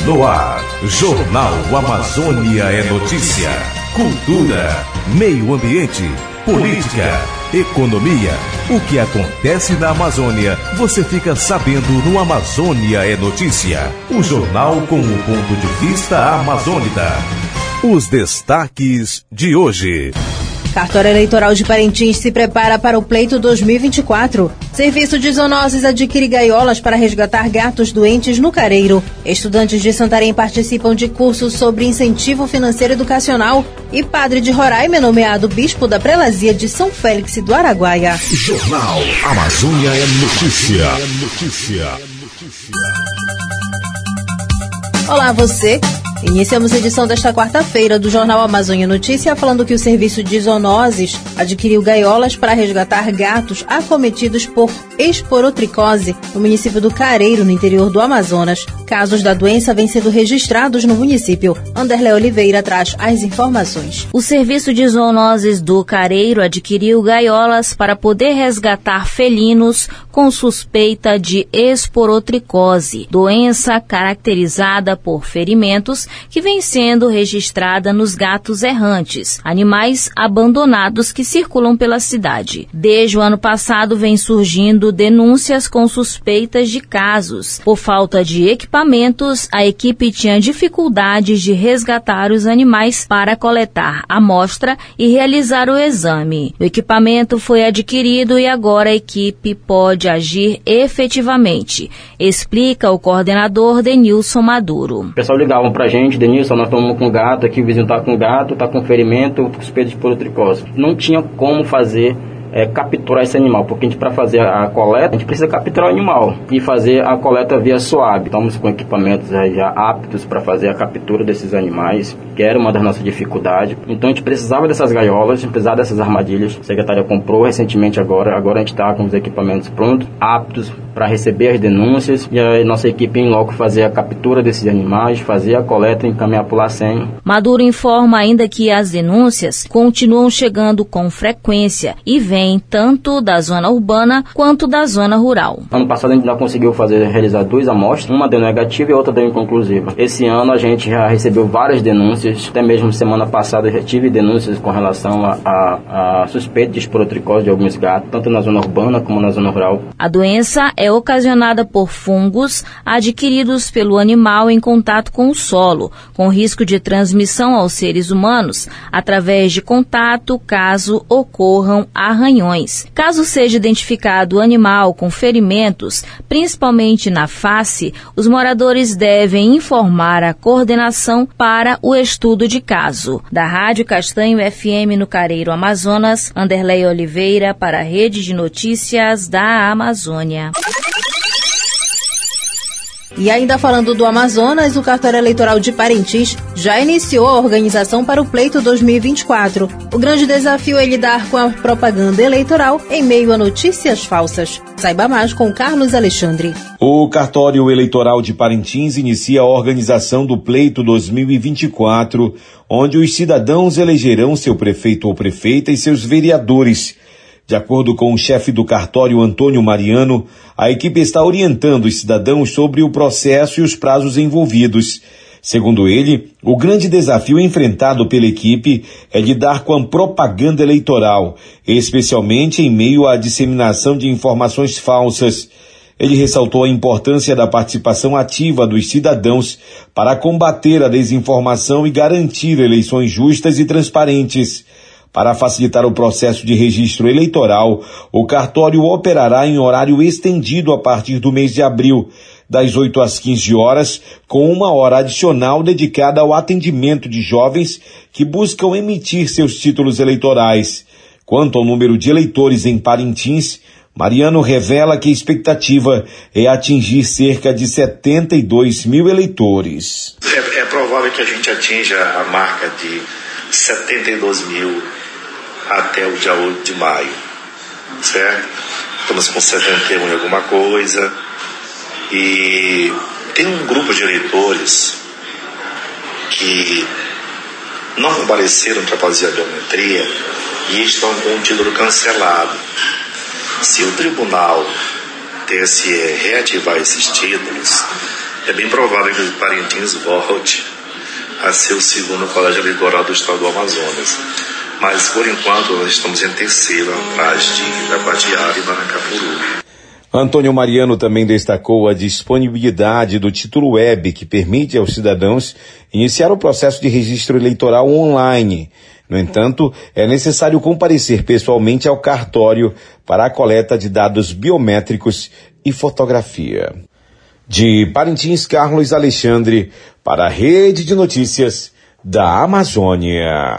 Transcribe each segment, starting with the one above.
No ar, Jornal Amazônia é notícia. Cultura, meio ambiente, política, economia. O que acontece na Amazônia, você fica sabendo no Amazônia é Notícia. O jornal com o ponto de vista amazônida. Os destaques de hoje. Cartório Eleitoral de Parintins se prepara para o pleito 2024. Serviço de zoonoses adquire gaiolas para resgatar gatos doentes no Careiro. Estudantes de Santarém participam de cursos sobre incentivo financeiro educacional. E padre de Roraima é nomeado bispo da prelazia de São Félix do Araguaia. Jornal Amazônia é notícia. Olá, você. Iniciamos a edição desta quarta-feira do Jornal Amazônia Notícia falando que o Serviço de Zoonoses adquiriu gaiolas para resgatar gatos acometidos por esporotricose no município do Careiro, no interior do Amazonas. Casos da doença vêm sendo registrados no município. Anderlé Oliveira traz as informações. O Serviço de Zoonoses do Careiro adquiriu gaiolas para poder resgatar felinos com suspeita de esporotricose, doença caracterizada por ferimentos que vem sendo registrada nos gatos errantes, animais abandonados que circulam pela cidade. Desde o ano passado vem surgindo denúncias com suspeitas de casos. Por falta de equipamentos, a equipe tinha dificuldades de resgatar os animais para coletar a amostra e realizar o exame. O equipamento foi adquirido e agora a equipe pode agir efetivamente, explica o coordenador Denilson Maduro. O pessoal ligava pra gente, Denilson, nós estamos com gato aqui, o vizinho tá com gato, tá com ferimento, suspeito de esporotricose. Não tinha como fazer capturar esse animal, porque a gente, para fazer a coleta, a gente precisa capturar o animal e fazer a coleta via SOAB. Estamos com equipamentos já aptos para fazer a captura desses animais, que era uma das nossas dificuldades. Então a gente precisava dessas gaiolas, a gente precisava dessas armadilhas. A secretária comprou recentemente agora a gente está com os equipamentos prontos, aptos para receber as denúncias, e a nossa equipe em loco fazer a captura desses animais, fazer a coleta e encaminhar para o LACEN. Maduro informa ainda que as denúncias continuam chegando com frequência e vêm tanto da zona urbana quanto da zona rural. Ano passado a gente já conseguiu realizar 2 amostras, uma deu negativa e outra deu inconclusiva. Esse ano a gente já recebeu várias denúncias, até mesmo semana passada já tive denúncias com relação a suspeita de esporotricose de alguns gatos, tanto na zona urbana como na zona rural. A doença é ocasionada por fungos adquiridos pelo animal em contato com o solo, com risco de transmissão aos seres humanos através de contato caso ocorram arranhões. Caso seja identificado o animal com ferimentos, principalmente na face, os moradores devem informar a coordenação para o estudo de caso. Da Rádio Castanho FM no Careiro, Amazonas, Anderlé Oliveira para a Rede de Notícias da Amazônia. E ainda falando do Amazonas, o Cartório Eleitoral de Parintins já iniciou a organização para o pleito 2024. O grande desafio é lidar com a propaganda eleitoral em meio a notícias falsas. Saiba mais com Carlos Alexandre. O Cartório Eleitoral de Parintins inicia a organização do pleito 2024, onde os cidadãos elegerão seu prefeito ou prefeita e seus vereadores. De acordo com o chefe do cartório, Antônio Mariano, a equipe está orientando os cidadãos sobre o processo e os prazos envolvidos. Segundo ele, o grande desafio enfrentado pela equipe é lidar com a propaganda eleitoral, especialmente em meio à disseminação de informações falsas. Ele ressaltou a importância da participação ativa dos cidadãos para combater a desinformação e garantir eleições justas e transparentes. Para facilitar o processo de registro eleitoral, o cartório operará em horário estendido a partir do mês de abril, das 8 às 15 horas, com 1 hora adicional dedicada ao atendimento de jovens que buscam emitir seus títulos eleitorais. Quanto ao número de eleitores em Parintins, Mariano revela que a expectativa é atingir cerca de 72 mil eleitores. É provável que a gente atinja a marca de 72 mil até o dia 8 de maio, certo? Estamos com 71 e alguma coisa, e tem um grupo de eleitores que não compareceram para fazer a biometria e estão com o título cancelado. Se o tribunal TSE reativar esses títulos, É bem provável que Parintins volte a ser o segundo colégio eleitoral do estado do Amazonas. Mas, por enquanto, nós estamos em terceiro, atrás de Itacoatiara e Maracapuru. Antônio Mariano também destacou a disponibilidade do título web, que permite aos cidadãos iniciar o processo de registro eleitoral online. No entanto, é necessário comparecer pessoalmente ao cartório para a coleta de dados biométricos e fotografia. De Parintins, Carlos Alexandre, para a Rede de Notícias da Amazônia.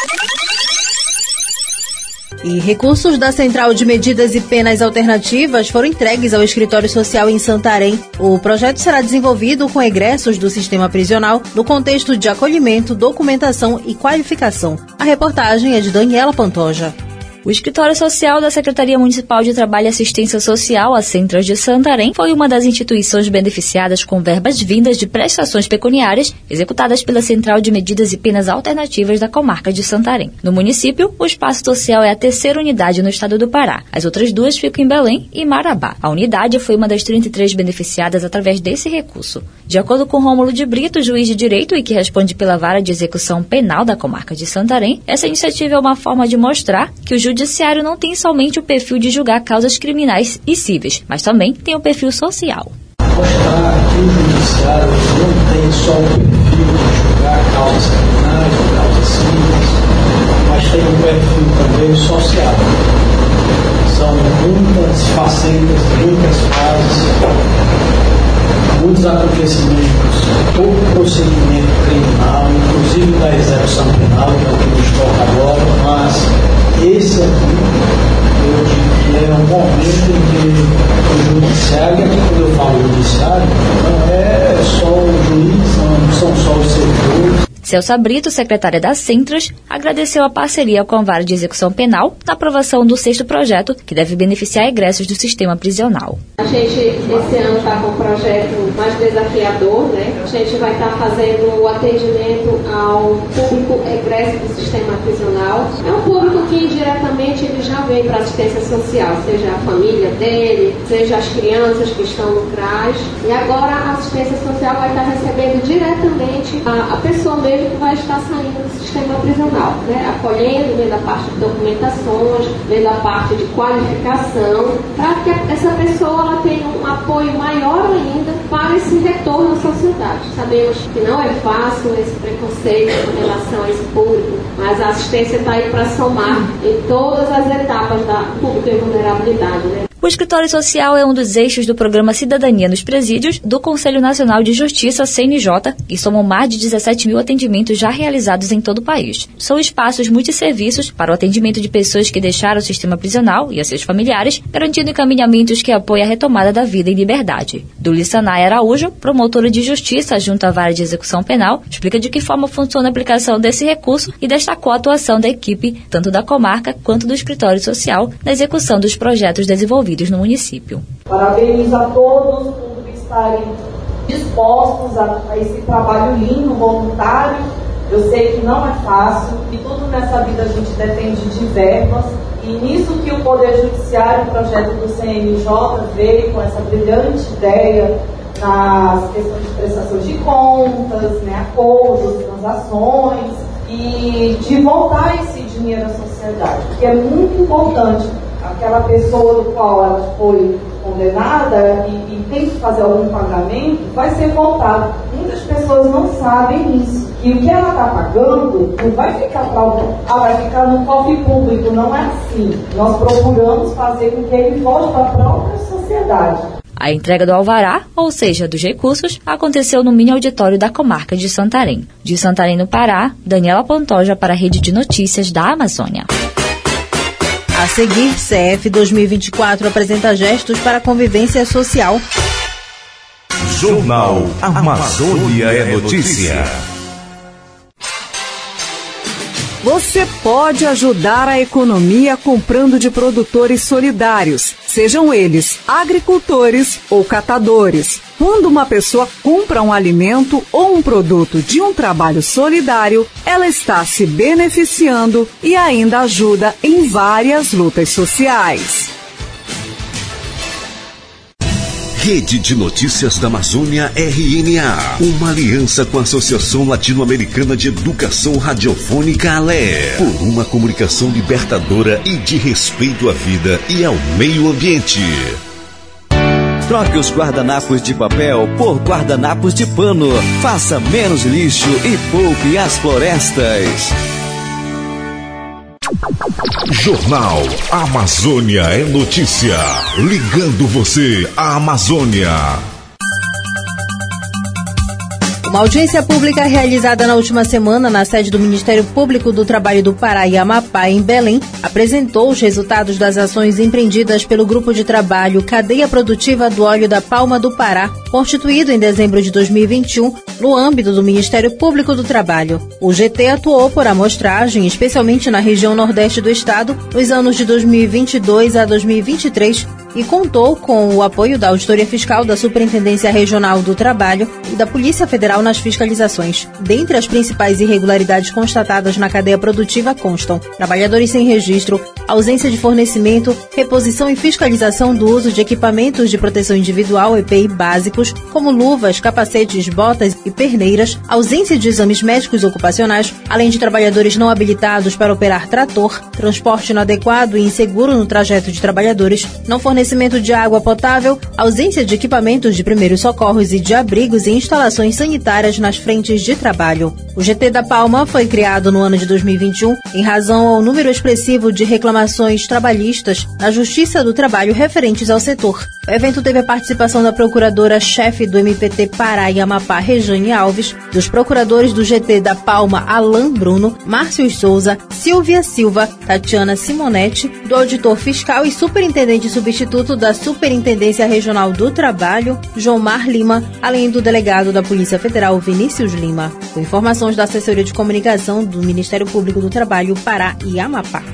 E recursos da Central de Medidas e Penas Alternativas foram entregues ao Escritório Social em Santarém. O projeto será desenvolvido com egressos do sistema prisional no contexto de acolhimento, documentação e qualificação. A reportagem é de Daniela Pantoja. O Escritório Social da Secretaria Municipal de Trabalho e Assistência Social, a Centras de Santarém, foi uma das instituições beneficiadas com verbas vindas de prestações pecuniárias executadas pela Central de Medidas e Penas Alternativas da comarca de Santarém. No município, o Espaço Social é a terceira unidade no estado do Pará. As outras duas ficam em Belém e Marabá. A unidade foi uma das 33 beneficiadas através desse recurso. De acordo com Rômulo de Brito, juiz de direito e que responde pela Vara de Execução Penal da comarca de Santarém, essa iniciativa é uma forma de mostrar que o Judiciário não tem somente o perfil de julgar causas criminais e cíveis, mas também tem o perfil social. Mostrar que o Judiciário não tem só o perfil de julgar causas criminais ou causas cíveis, mas tem um perfil também social. São muitas facetas, muitas fases, muitos acontecimentos, todo procedimento criminal, inclusive da execução penal, que é o que nos toca agora, mas esse aqui, eu digo que é um momento em que o judiciário, e aqui quando eu falo judiciário, não é só o juiz, não são só os servidores. Celsa Brito, secretária da Centras, agradeceu a parceria com a Vara de Execução Penal na aprovação do 6º projeto, que deve beneficiar egressos do sistema prisional. A gente, esse ano, está com um projeto mais desafiador, né? A gente vai estar fazendo o atendimento ao público egresso do sistema prisional. É um público que, indiretamente, ele já vem para a assistência social, seja a família dele, seja as crianças que estão no CRAS. E agora a assistência social vai estar recebendo diretamente a pessoa mesmo que vai estar saindo do sistema prisional, né? Acolhendo, vendo a parte de documentações, vendo a parte de qualificação, para que essa pessoa ela tenha um apoio maior ainda para esse retorno à sociedade. Sabemos que não é fácil esse preconceito com relação a esse público, mas a assistência está aí para somar em todas as etapas da pública e vulnerabilidade, né? O Escritório Social é um dos eixos do Programa Cidadania nos Presídios do Conselho Nacional de Justiça, CNJ, e somam mais de 17 mil atendimentos já realizados em todo o país. São espaços multisserviços para o atendimento de pessoas que deixaram o sistema prisional e a seus familiares, garantindo encaminhamentos que apoiam a retomada da vida em liberdade. Dulissanay Araújo, promotora de Justiça junto à Vara de Execução Penal, explica de que forma funciona a aplicação desse recurso e destacou a atuação da equipe, tanto da comarca quanto do Escritório Social, na execução dos projetos desenvolvidos no município. Parabenizo a todos por estarem dispostos a esse trabalho lindo, voluntário. Eu sei que não é fácil e tudo nessa vida a gente depende de verbas. E nisso que o Poder Judiciário, o projeto do CNJ, veio com essa brilhante ideia nas questões de prestação de contas, né, acordos, transações, e de voltar esse dinheiro à sociedade, porque é muito importante. Aquela pessoa do qual ela foi condenada e tem que fazer algum pagamento, vai ser voltado. Muitas pessoas não sabem isso. E o que ela está pagando não vai ficar vai ficar no cofre público. Não é assim. Nós procuramos fazer com que ele volte para a própria sociedade. A entrega do alvará, ou seja, dos recursos, aconteceu no mini auditório da comarca de Santarém. De Santarém, no Pará, Daniela Pantoja para a Rede de Notícias da Amazônia. A seguir, CF 2024 apresenta gestos para a convivência social. Jornal Amazônia é Notícia. Você pode ajudar a economia comprando de produtores solidários, sejam eles agricultores ou catadores. Quando uma pessoa compra um alimento ou um produto de um trabalho solidário, ela está se beneficiando e ainda ajuda em várias lutas sociais. Rede de Notícias da Amazônia, RNA. Uma aliança com a Associação Latino-Americana de Educação Radiofônica, ALE. Por uma comunicação libertadora e de respeito à vida e ao meio ambiente. Troque os guardanapos de papel por guardanapos de pano. Faça menos lixo e poupe as florestas. Jornal Amazônia é notícia. Ligando você à Amazônia. Uma audiência pública realizada na última semana na sede do Ministério Público do Trabalho do Pará e Amapá, em Belém, apresentou os resultados das ações empreendidas pelo Grupo de Trabalho Cadeia Produtiva do Óleo da Palma do Pará, constituído em dezembro de 2021, no âmbito do Ministério Público do Trabalho. O GT atuou por amostragem, especialmente na região nordeste do estado, nos anos de 2022 a 2023, e contou com o apoio da Auditoria Fiscal da Superintendência Regional do Trabalho e da Polícia Federal nas fiscalizações. Dentre as principais irregularidades constatadas na cadeia produtiva constam trabalhadores sem registro, ausência de fornecimento, reposição e fiscalização do uso de equipamentos de proteção individual EPI básicos, como luvas, capacetes, botas e perneiras, ausência de exames médicos ocupacionais, além de trabalhadores não habilitados para operar trator, transporte inadequado e inseguro no trajeto de trabalhadores, não fornecimento de água potável, ausência de equipamentos de primeiros socorros e de abrigos e instalações sanitárias nas frentes de trabalho. O GT da Palma foi criado no ano de 2021 em razão ao número expressivo de reclamações trabalhistas na Justiça do Trabalho referentes ao setor. O evento teve a participação da procuradora-chefe do MPT Pará e Amapá, Rejane Alves, dos procuradores do GT da Palma, Alain Bruno, Márcio Souza, Silvia Silva, Tatiana Simonetti, do auditor fiscal e superintendente substituto da Superintendência Regional do Trabalho, Jomar Lima, além do delegado da Polícia Federal, Vinícius Lima. Com informações da Assessoria de Comunicação do Ministério Público do Trabalho, Pará e Amapá.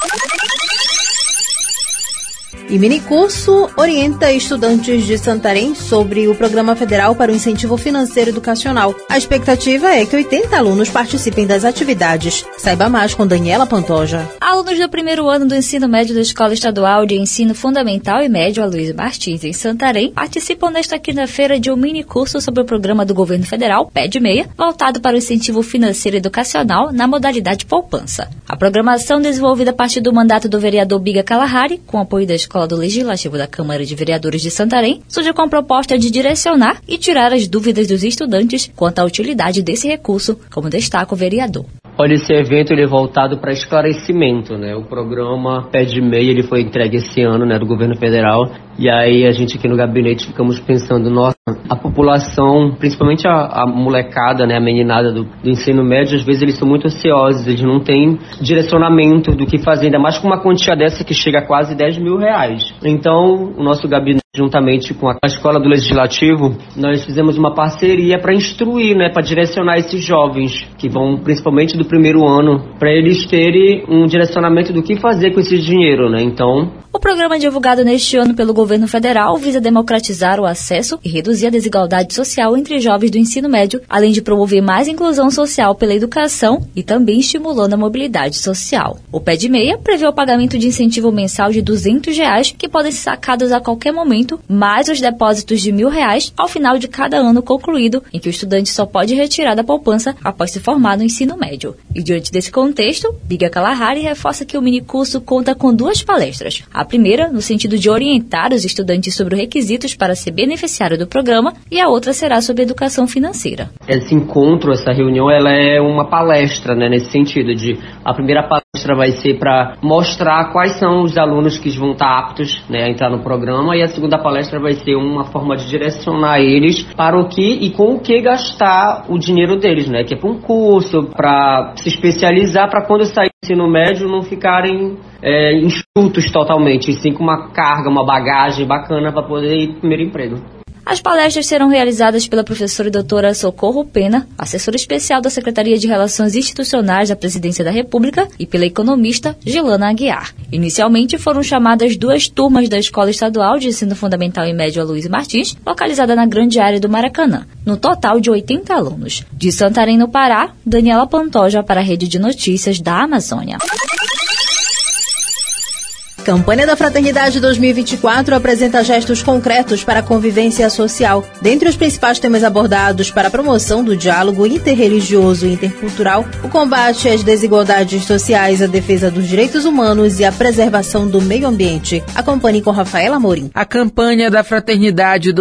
E minicurso orienta estudantes de Santarém sobre o Programa Federal para o Incentivo Financeiro Educacional. A expectativa é que 80 alunos participem das atividades. Saiba mais com Daniela Pantoja. Alunos do primeiro ano do ensino médio da Escola Estadual de Ensino Fundamental e Médio Aloysio Martins, em Santarém, participam nesta quinta-feira de um minicurso sobre o programa do Governo Federal, PED-6, voltado para o incentivo financeiro educacional na modalidade poupança. A programação, desenvolvida a partir do mandato do vereador Biga Kalahari, com apoio da Escola do Legislativo da Câmara de Vereadores de Santarém, surge com a proposta de direcionar e tirar as dúvidas dos estudantes quanto à utilidade desse recurso, como destaca o vereador. Olha, esse evento ele é voltado para esclarecimento, né? O programa PED-6 ele foi entregue esse ano, né, do governo federal, e aí a gente aqui no gabinete ficamos pensando, nossa, a população, principalmente a molecada, né, a meninada do ensino médio, às vezes eles são muito ansiosos, eles não têm direcionamento do que fazer, ainda mais com uma quantia dessa que chega a quase 10 mil reais. Então, o nosso gabinete, juntamente com a Escola do Legislativo, nós fizemos uma parceria para instruir, né, para direcionar esses jovens que vão principalmente do primeiro ano, para eles terem um direcionamento do que fazer com esse dinheiro, né? Então, o programa divulgado neste ano pelo governo federal visa democratizar o acesso e reduzir a desigualdade social entre jovens do ensino médio, além de promover mais inclusão social pela educação e também estimulando a mobilidade social. O PED-6 prevê o pagamento de incentivo mensal de R$200 que podem ser sacados a qualquer momento, mais os depósitos de R$1.000 ao final de cada ano concluído, em que o estudante só pode retirar da poupança após se formar no ensino médio. E diante desse contexto, Biga Kalahari reforça que o minicurso conta com 2 palestras. A primeira, no sentido de orientar os estudantes sobre os requisitos para ser beneficiário do programa, e a outra será sobre educação financeira. Esse encontro, essa reunião, ela é uma palestra, né, nesse sentido de a primeira palestra vai ser para mostrar quais são os alunos que vão estar aptos, né, a entrar no programa, e a segunda palestra vai ser uma forma de direcionar eles para o que e com o que gastar o dinheiro deles, né, que é para um curso, para se especializar, para quando sair do ensino médio não ficarem enxutos totalmente, e sim com uma carga, uma bagagem bacana para poder ir pro primeiro emprego. As palestras serão realizadas pela professora e doutora Socorro Pena, assessora especial da Secretaria de Relações Institucionais da Presidência da República, e pela economista Gilana Aguiar. Inicialmente foram chamadas 2 turmas da Escola Estadual de Ensino Fundamental e Médio Aloysio Martins, localizada na grande área do Maracanã, no total de 80 alunos. De Santarém, no Pará, Daniela Pantoja para a Rede de Notícias da Amazônia. Campanha da Fraternidade 2024 apresenta gestos concretos para a convivência social. Dentre os principais temas abordados para a promoção do diálogo interreligioso e intercultural, o combate às desigualdades sociais, a defesa dos direitos humanos e a preservação do meio ambiente. Acompanhe com Rafaela Amorim. A Campanha da Fraternidade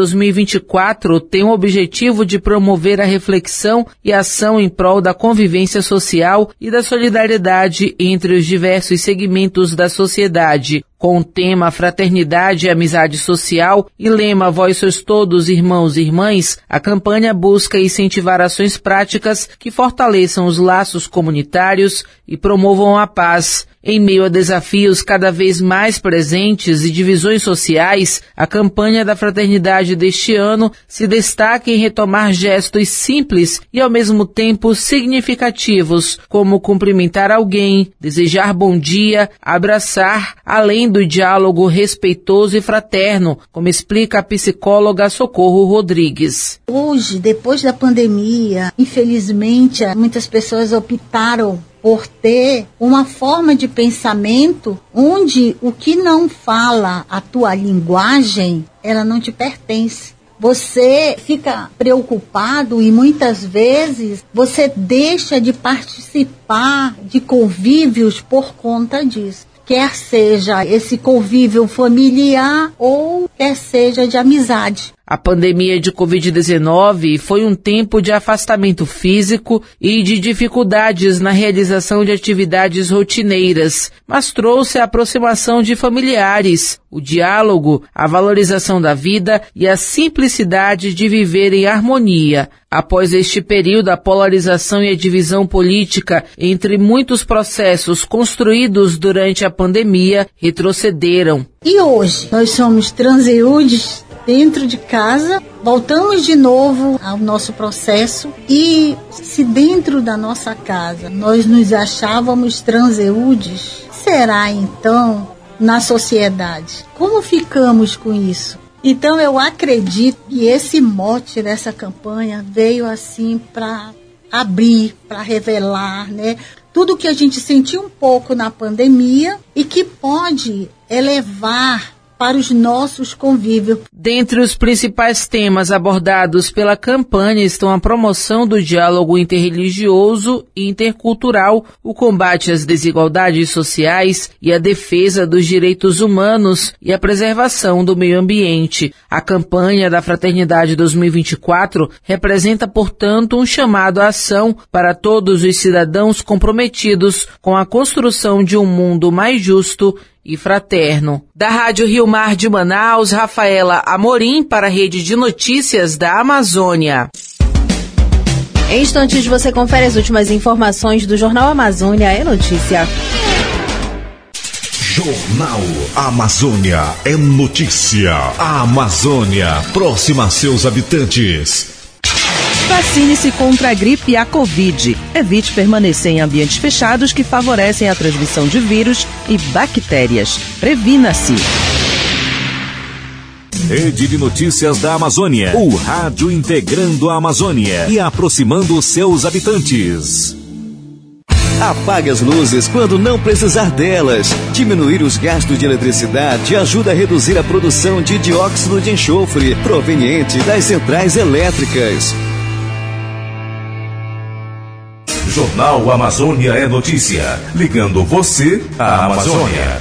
2024 tem o objetivo de promover a reflexão e ação em prol da convivência social e da solidariedade entre os diversos segmentos da sociedade. Com o tema Fraternidade e Amizade Social e lema Vós sois todos irmãos e irmãs, a campanha busca incentivar ações práticas que fortaleçam os laços comunitários e promovam a paz. Em meio a desafios cada vez mais presentes e divisões sociais, a campanha da fraternidade deste ano se destaca em retomar gestos simples e ao mesmo tempo significativos, como cumprimentar alguém, desejar bom dia, abraçar, além do diálogo respeitoso e fraterno, como explica a psicóloga Socorro Rodrigues. Hoje, depois da pandemia, infelizmente, muitas pessoas optaram por ter uma forma de pensamento onde o que não fala a tua linguagem, ela não te pertence. Você fica preocupado e muitas vezes você deixa de participar de convívios por conta disso. Quer seja esse convívio familiar ou quer seja de amizade. A pandemia de Covid-19 foi um tempo de afastamento físico e de dificuldades na realização de atividades rotineiras, mas trouxe a aproximação de familiares, o diálogo, a valorização da vida e a simplicidade de viver em harmonia. Após este período, a polarização e a divisão política entre muitos processos construídos durante a pandemia retrocederam. E hoje, nós somos transeúntes dentro de casa, voltamos de novo ao nosso processo e se dentro da nossa casa nós nos achávamos transeúdes, será então na sociedade? Como ficamos com isso? Então eu acredito que esse mote dessa campanha veio assim para abrir, para revelar, né? Tudo que a gente sentiu um pouco na pandemia e que pode elevar para os nossos convívios. Dentre os principais temas abordados pela campanha estão a promoção do diálogo interreligioso e intercultural, o combate às desigualdades sociais e a defesa dos direitos humanos e a preservação do meio ambiente. A campanha da Fraternidade 2024 representa, portanto, um chamado à ação para todos os cidadãos comprometidos com a construção de um mundo mais justo e fraterno. Da Rádio Rio Mar de Manaus, Rafaela Amorim para a Rede de Notícias da Amazônia. Em instantes você confere as últimas informações do Jornal Amazônia é Notícia. Jornal Amazônia é Notícia. A Amazônia, próxima a seus habitantes. Vacine-se contra a gripe e a Covid. Evite permanecer em ambientes fechados que favorecem a transmissão de vírus e bactérias. Previna-se. Rede de Notícias da Amazônia. O rádio integrando a Amazônia e aproximando seus habitantes. Apague as luzes quando não precisar delas. Diminuir os gastos de eletricidade ajuda a reduzir a produção de dióxido de enxofre proveniente das centrais elétricas. Jornal Amazônia é Notícia, ligando você à Amazônia.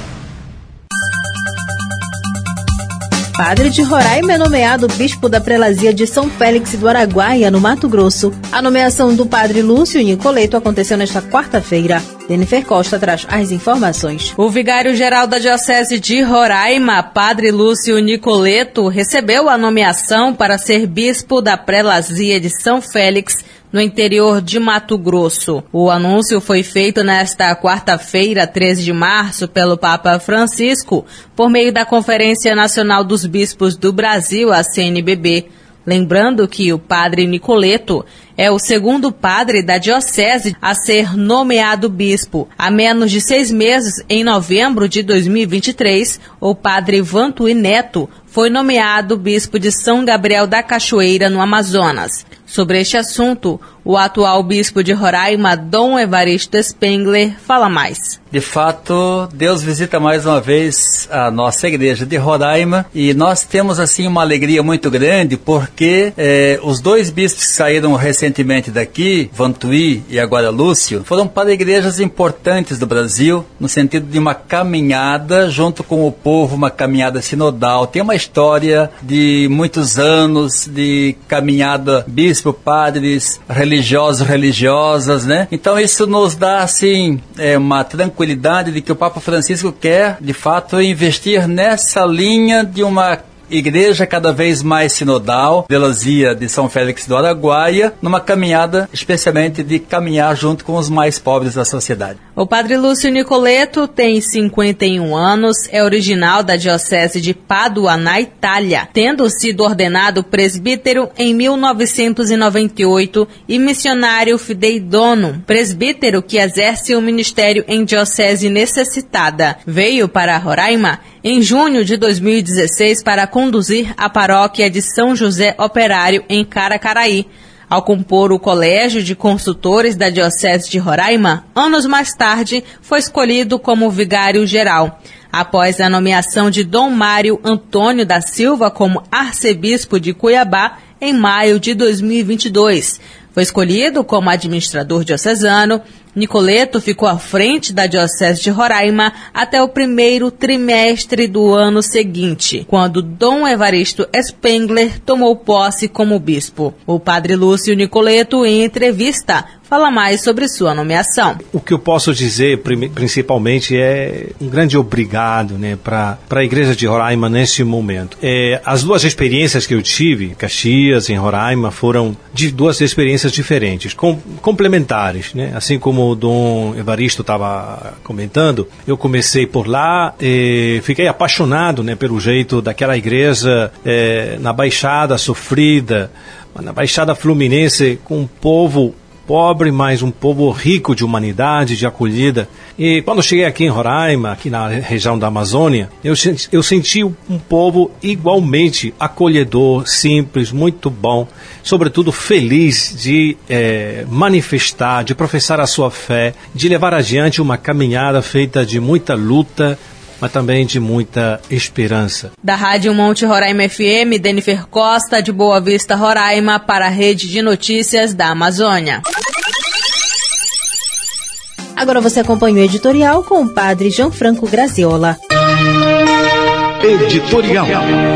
Padre de Roraima é nomeado bispo da prelazia de São Félix do Araguaia, no Mato Grosso. A nomeação do padre Lúcio Nicoleto aconteceu nesta quarta-feira. Jennifer Costa traz as informações. O vigário-geral da Diocese de Roraima, padre Lúcio Nicoleto, recebeu a nomeação para ser bispo da prelazia de São Félix, no interior de Mato Grosso. O anúncio foi feito nesta quarta-feira, 13 de março, pelo Papa Francisco, por meio da Conferência Nacional dos Bispos do Brasil, a CNBB. Lembrando que o padre Nicoleto é o segundo padre da diocese a ser nomeado bispo. Há menos de 6 meses, em novembro de 2023, o padre Vantuí Neto foi nomeado bispo de São Gabriel da Cachoeira, no Amazonas. Sobre este assunto, o atual bispo de Roraima, Dom Evaristo Spengler, fala mais. De fato, Deus visita mais uma vez a nossa igreja de Roraima e nós temos assim uma alegria muito grande porque os dois bispos que saíram recentemente daqui, Vantuí e agora Lúcio, foram para igrejas importantes do Brasil no sentido de uma caminhada junto com o povo, uma caminhada sinodal. Tem uma história de muitos anos de caminhada bispo, padres, religiosos, religiosas, né? Então isso nos dá assim uma tranquilidade de que o Papa Francisco quer, de fato, investir nessa linha de uma igreja cada vez mais sinodal, Prelazia de São Félix do Araguaia, numa caminhada especialmente de caminhar junto com os mais pobres da sociedade. O padre Lúcio Nicoleto tem 51 anos, é original da diocese de Pádua, na Itália, tendo sido ordenado presbítero em 1998 e missionário Fidei Donum, presbítero que exerce o ministério em diocese necessitada. Veio para Roraima em junho de 2016 para conduzir a paróquia de São José Operário em Caracaraí. Ao compor o Colégio de Consultores da Diocese de Roraima, anos mais tarde foi escolhido como vigário-geral. Após a nomeação de Dom Mário Antônio da Silva como arcebispo de Cuiabá em maio de 2022, foi escolhido como administrador diocesano. Nicoleto ficou à frente da Diocese de Roraima até o primeiro trimestre do ano seguinte, quando Dom Evaristo Spengler tomou posse como bispo. O padre Lúcio Nicoleto, em entrevista, fala mais sobre sua nomeação. O que eu posso dizer, principalmente, é um grande obrigado, né, para a Igreja de Roraima nesse momento. As duas experiências que eu tive, Caxias e Roraima, foram de duas experiências diferentes, complementares, né? Assim como o Dom Evaristo estava comentando, eu comecei por lá e fiquei apaixonado, né, pelo jeito daquela igreja na Baixada sofrida, na Baixada Fluminense, com um povo pobre, mas um povo rico de humanidade, de acolhida. E quando cheguei aqui em Roraima, aqui na região da Amazônia, eu senti um povo igualmente acolhedor, simples, muito bom, sobretudo feliz de manifestar, de professar a sua fé, de levar adiante uma caminhada feita de muita luta, mas também de muita esperança. Da Rádio Monte Roraima FM, Denifer Costa, de Boa Vista, Roraima, para a Rede de Notícias da Amazônia. Agora você acompanha o editorial com o padre Gianfranco Graziola. Editorial.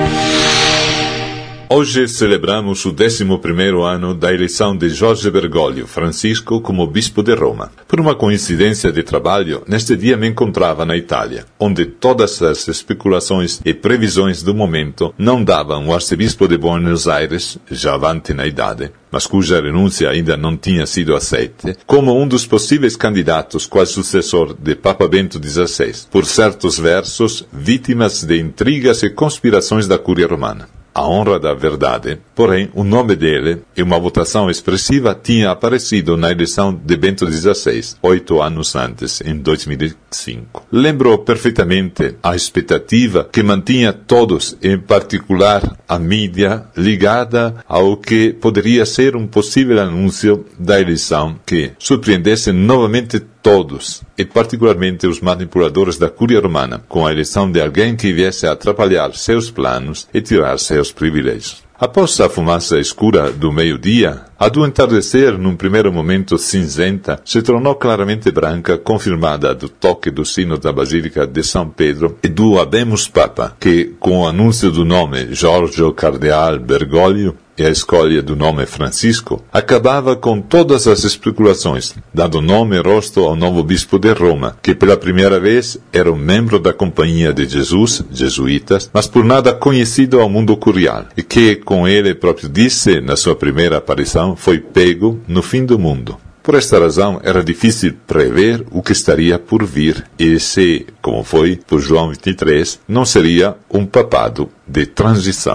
Hoje celebramos o 11º ano da eleição de Jorge Bergoglio Francisco como bispo de Roma. Por uma coincidência de trabalho, neste dia me encontrava na Itália, onde todas as especulações e previsões do momento não davam o arcebispo de Buenos Aires, já avante na idade, mas cuja renúncia ainda não tinha sido aceita, como um dos possíveis candidatos quase sucessor de Papa Bento XVI, por certos versos, vítimas de intrigas e conspirações da Cúria Romana. A honra da verdade, porém, o nome dele e uma votação expressiva tinha aparecido na eleição de Bento XVI, 8 anos antes, em 2005. Lembro perfeitamente a expectativa que mantinha todos, em particular a mídia, ligada ao que poderia ser um possível anúncio da eleição que surpreendesse novamente todos, e particularmente os manipuladores da Cúria Romana, com a eleição de alguém que viesse a atrapalhar seus planos e tirar seus privilégios. Após a fumaça escura do meio-dia, a do entardecer, num primeiro momento cinzenta, se tornou claramente branca, confirmada do toque do sino da Basílica de São Pedro e do Habemus Papa, que, com o anúncio do nome Giorgio Cardeal Bergoglio e a escolha do nome Francisco, acabava com todas as especulações, dando nome e rosto ao novo bispo de Roma, que pela primeira vez era um membro da Companhia de Jesus, jesuítas, mas por nada conhecido ao mundo curial, e que, como ele próprio disse na sua primeira aparição, foi pego no fim do mundo. Por esta razão, era difícil prever o que estaria por vir, e se, como foi por João 23, não seria um papado de transição.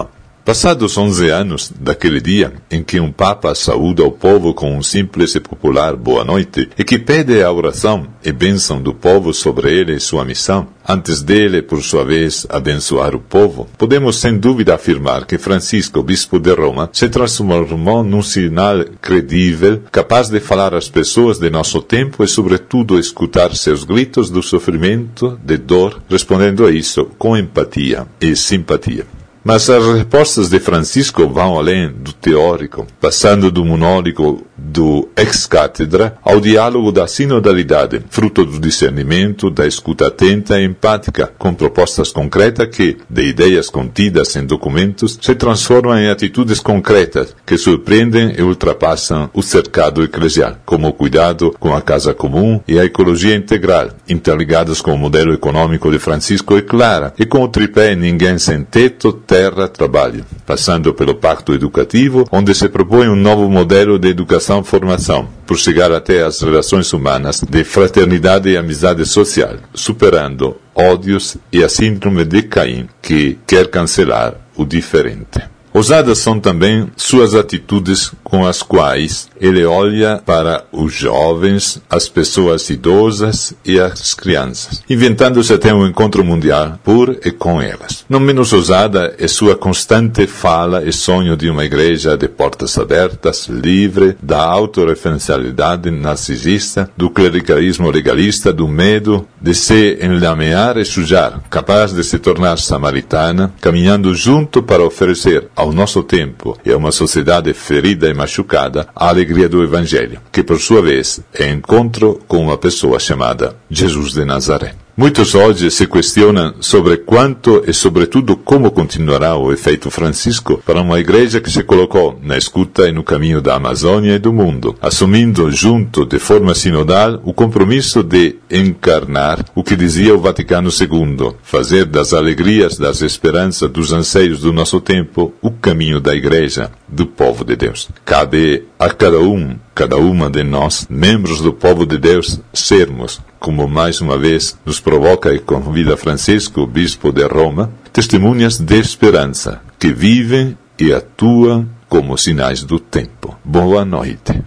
Passados 11 anos daquele dia em que um Papa saúda o povo com um simples e popular boa noite e que pede a oração e bênção do povo sobre ele e sua missão, antes dele, por sua vez, abençoar o povo, podemos sem dúvida afirmar que Francisco, bispo de Roma, se transformou num sinal credível, capaz de falar às pessoas de nosso tempo e, sobretudo, escutar seus gritos do sofrimento, de dor, respondendo a isso com empatia e simpatia. Mas as respostas de Francisco vão além do teórico, passando do monólogo do ex-cátedra ao diálogo da sinodalidade, fruto do discernimento, da escuta atenta e empática, com propostas concretas que, de ideias contidas em documentos, se transformam em atitudes concretas que surpreendem e ultrapassam o cercado eclesial, como o cuidado com a casa comum e a ecologia integral, interligadas com o modelo econômico de Francisco e Clara, e com o tripé ninguém sem teto, terra, trabalho, passando pelo pacto educativo, onde se propõe um novo modelo de educação-formação, por chegar até as relações humanas de fraternidade e amizade social, superando ódios e a síndrome de Caim, que quer cancelar o diferente. Ousadas são também suas atitudes com as quais ele olha para os jovens, as pessoas idosas e as crianças, inventando-se até um encontro mundial por e com elas. Não menos ousada é sua constante fala e sonho de uma igreja de portas abertas, livre da autorreferencialidade narcisista, do clericalismo legalista, do medo de se enlamear e sujar, capaz de se tornar samaritana, caminhando junto para oferecer ao nosso tempo e a uma sociedade ferida e machucada a alegria do Evangelho, que por sua vez é encontro com uma pessoa chamada Jesus de Nazaré. Muitos hoje se questionam sobre quanto e, sobretudo, como continuará o efeito Francisco para uma igreja que se colocou na escuta e no caminho da Amazônia e do mundo, assumindo junto, de forma sinodal, o compromisso de encarnar o que dizia o Vaticano II, fazer das alegrias, das esperanças, dos anseios do nosso tempo o caminho da igreja, do povo de Deus. Cabe a cada uma de nós, membros do povo de Deus, sermos, como mais uma vez nos provoca e convida Francisco, bispo de Roma, testemunhas de esperança, que vivem e atuam como sinais do tempo. Boa noite.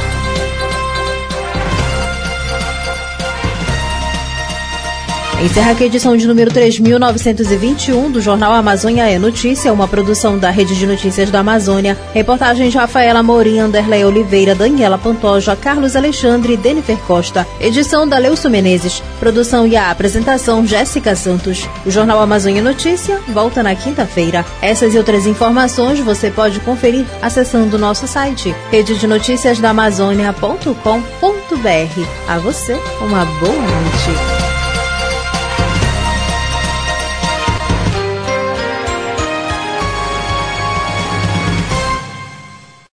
Encerra aqui a edição de número 3.921 do Jornal Amazônia é Notícia, uma produção da Rede de Notícias da Amazônia. Reportagens de Rafaela Amorim, Anderlei Oliveira, Daniela Pantoja, Carlos Alexandre e Denifer Costa. Edição da Leucio Menezes. Produção e a apresentação Jéssica Santos. O Jornal Amazônia Notícia volta na quinta-feira. Essas e outras informações você pode conferir acessando o nosso site rededenoticiasdaamazônia.com.br. A você, uma boa noite.